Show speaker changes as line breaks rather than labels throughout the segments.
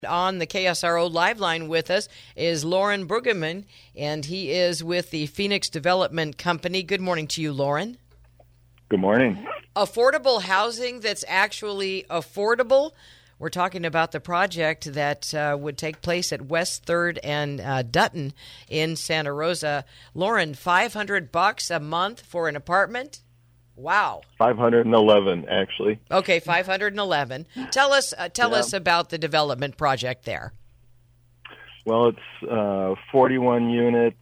On the KSRO Live Line with us is Lauren Brueggemann, and he is with the Phoenix Development Company. Good morning to you, Lauren.
Good morning.
Affordable housing that's actually affordable. We're talking about the project that would take place at West 3rd and Dutton in Santa Rosa. Lauren, $500 a month for an apartment? Wow.
511, actually.
Okay, 511. Tell us about the development project there.
Well, it's 41 units,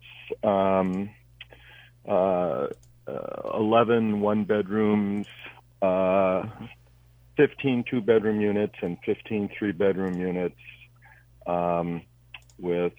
11 one-bedrooms, 15 two-bedroom units, and 15 three-bedroom units with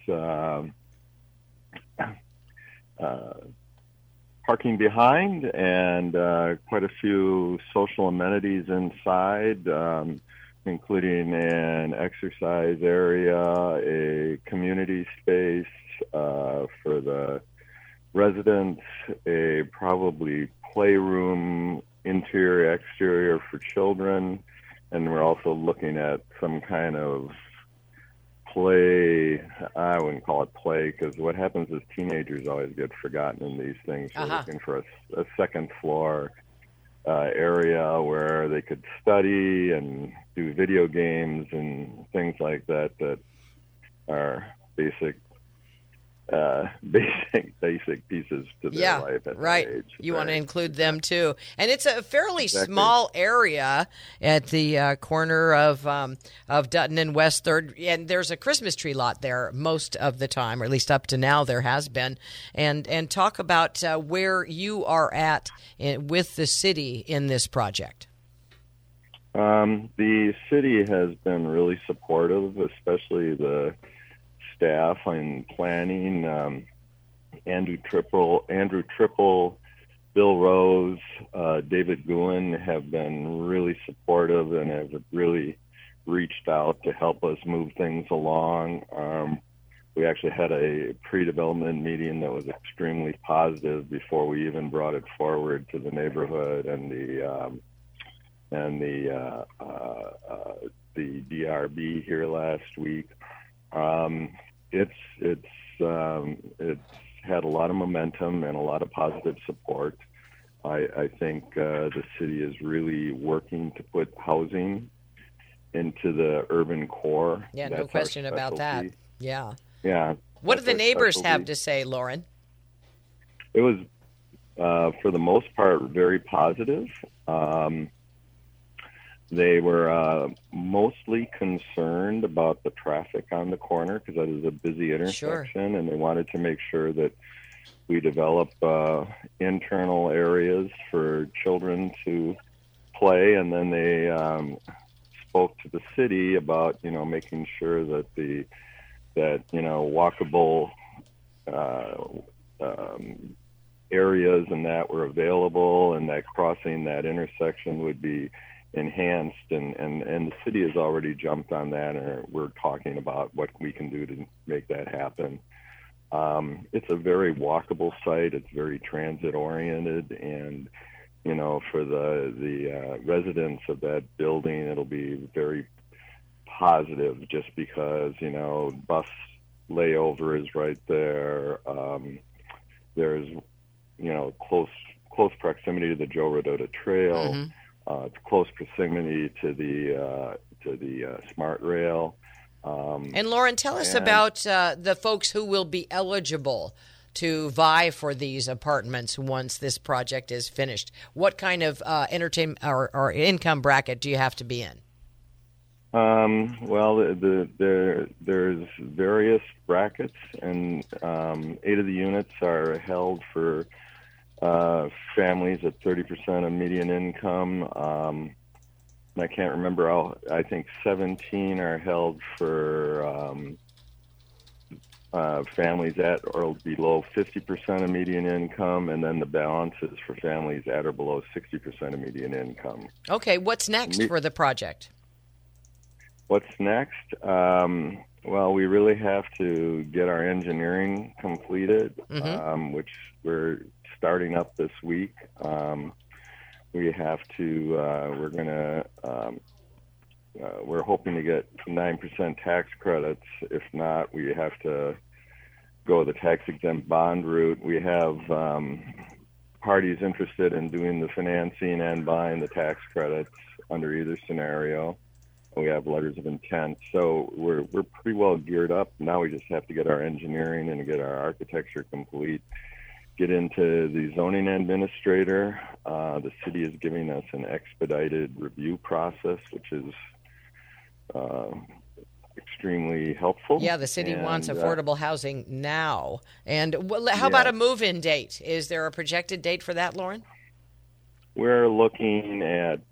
parking behind and quite a few social amenities inside, including an exercise area, a community space for the residents, a probably playroom, interior, exterior for children, and we're also looking at some kind of play. I wouldn't call it play, because what happens is teenagers always get forgotten in these things. We're looking for a second floor area where they could study and do video games and things like that are basic pieces to their life at that age.
You want to include them too, and it's a fairly small area at the corner of Dutton and West 3rd, and there's a Christmas tree lot there most of the time, or at least up to now there has been. And talk about where you are at with the city in this project.
The city has been really supportive, especially the staff and planning. Andrew Triple, Bill Rose, David Guin have been really supportive and have really reached out to help us move things along. We actually had a pre-development meeting that was extremely positive before we even brought it forward to the neighborhood and the DRB here last week. It's had a lot of momentum and a lot of positive support. I think the city is really working to put housing into the urban core.
Yeah, no question about that. Yeah.
Yeah.
What do the neighbors have to say, Lauren?
It was, for the most part, very positive. They were mostly concerned about the traffic on the corner because that is a busy intersection, and they wanted to make sure that we develop internal areas for children to play. And then they spoke to the city about, making sure that walkable areas and that were available, and that crossing that intersection would be enhanced, and the city has already jumped on that, and we're talking about what we can do to make that happen. It's a very walkable site. It's very transit oriented, and for the residents of that building, it'll be very positive just because bus layover is right there. There's close proximity to the Joe Rodota Trail.
Mm-hmm.
It's close proximity to the Smart Rail.
And Lauren, tell us about the folks who will be eligible to vie for these apartments once this project is finished. What kind of entertainment or income bracket do you have to be in?
Well, there's various brackets, and 8 of the units are held for families at 30% of median income. I can't remember. I think 17 are held for families at or below 50% of median income, and then the balance is for families at or below 60% of median income.
Okay, what's next for the project?
What's next? Well, we really have to get our engineering completed, which we're starting up this week. We have to, we're going to we're hoping to get 9% tax credits. If not, we have to go the tax-exempt bond route. We have parties interested in doing the financing and buying the tax credits under either scenario. We have letters of intent, so we're pretty well geared up. Now we just have to get our engineering and get our architecture complete, get into the zoning administrator. The city is giving us an expedited review process, which is extremely helpful.
Yeah, the city wants affordable housing now. And how about a move-in date? Is there a projected date for that, Lauren?
We're looking at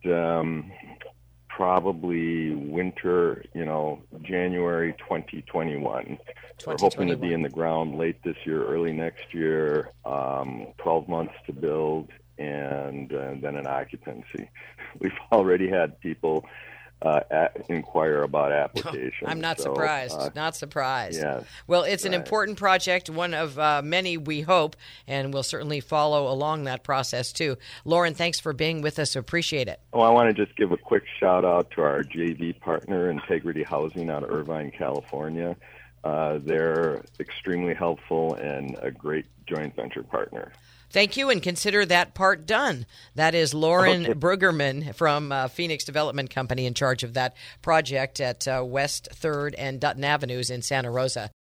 probably winter, January 2021. We're hoping to be in the ground late this year, early next year, 12 months to build, and then an occupancy. We've already had people inquire about applications.
I'm not surprised. Not surprised.
Yeah.
Well, it's an important project, one of many, we hope, and we'll certainly follow along that process, too. Lauren, thanks for being with us. Appreciate it.
Oh, I want to just give a quick shout-out to our JV partner, Integrity Housing, out of Irvine, California. They're extremely helpful and a great joint venture partner.
Thank you, and consider that part done. That is Lauren Brueggemann from Phoenix Development Company in charge of that project at West 3rd and Dutton Avenues in Santa Rosa.